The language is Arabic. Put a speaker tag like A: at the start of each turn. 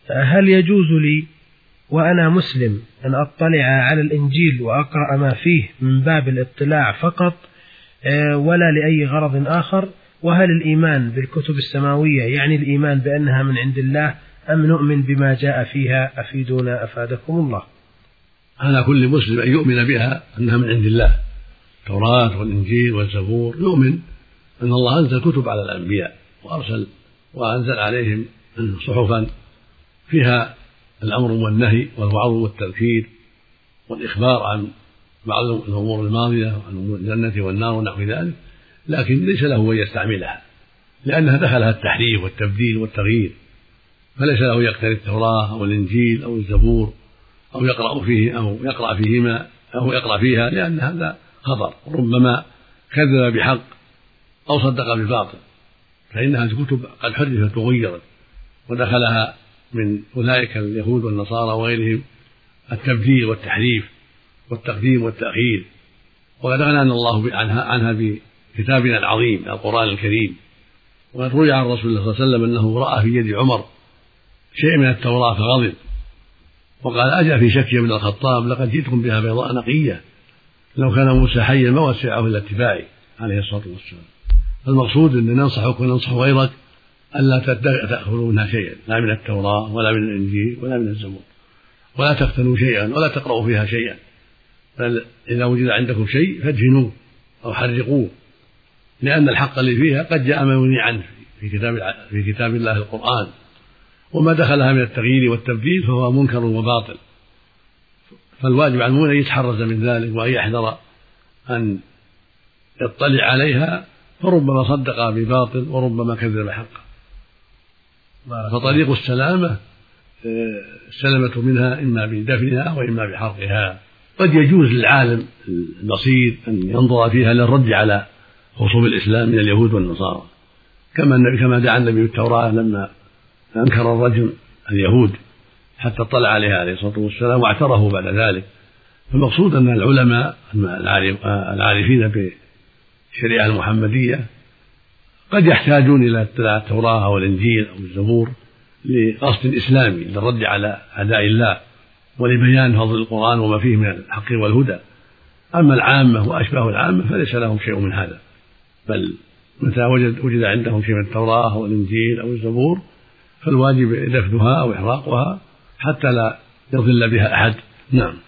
A: هل يجوز لي وأنا مسلم أن أطلع على الإنجيل وأقرأ ما فيه من باب الاطلاع فقط ولا لأي غرض آخر؟ وهل الإيمان بالكتب السماوية يعني الإيمان بأنها من عند الله أم نؤمن بما جاء فيها؟ أفيدونا أفادكم الله.
B: على كل مسلم أن يؤمن بها أنها من عند الله، التوراة والإنجيل والزبور، يؤمن أن الله أنزل كتب على الأنبياء وأنزل عليهم صحفا فيها الأمر والنهي والوعظ والتذكير والإخبار عن بعض الأمور الماضية وعن الجنة والنار ونحو ذلك، لكن ليس له أن يستعملها لأنها دخلها التحريف والتبديل والتغيير، فليس له يقتري التوراة أو الإنجيل أو الزبور أو يقرأ فيها لأن هذا خطر، ربما كذب بحق أو صدق بباطل، فإنها الكتب قد حرفت وغيرت ودخلها من أولئك اليهود والنصارى وغيرهم التبديل والتحريف والتقديم والتأخير، وقد أغنانا الله عنها بكتابنا العظيم القرآن الكريم. وقد روي عن رسول الله صلى الله عليه وسلم أنه رأى في يد عمر شيء من التوراة فغضب وقال: أجا في شك ابن الخطاب لقد جئتكم بها بيضاء نقية، لو كان موسى حيا ما وسعه إلا اتباعي عليه الصلاة والسلام. فالمقصود أن ننصحك وننصح غيرك ألا تأخذوا منها شيئا، لا من التوراة ولا من الإنجيل ولا من الزبور، ولا تختنوا شيئا ولا تقرأوا فيها شيئا، بل إذا وجد عندكم شيء فادهنوه أو حرقوه، لأن الحق اللي فيها قد جاء ما يغني عنه في كتاب الله القرآن، وما دخلها من التغيير والتبديل فهو منكر وباطل، فالواجب على المؤمن أن يتحرز من ذلك وأن يحذر أن يطلع عليها، فربما صدق بباطل وربما كذب حقا. فطريق السلامة السلامة منها إما بدفنها وإما بحرقها. قد يجوز للعالم البصير أن ينظر فيها للرد على خصوم الإسلام من اليهود والنصارى، كما دعا النبي بالتوراة لما أنكر الرجل اليهود حتى اطلع عليها عليه الصلاة والسلام واعترفوا بعد ذلك. فالمقصود أن العلماء العارفين بالشريعة المحمدية قد يحتاجون إلى اطلاع التوراة أو الإنجيل أو الزبور لقصد إسلامي للرد على أعداء الله ولبيان فضل القرآن وما فيه من الحق والهدى. أما العامة وأشباه العامة فليس لهم شيء من هذا، بل متى وجد عندهم شيء من التوراة أو الإنجيل أو الزبور فالواجب دفنها أو إحراقها حتى لا يضل بها أحد. نعم.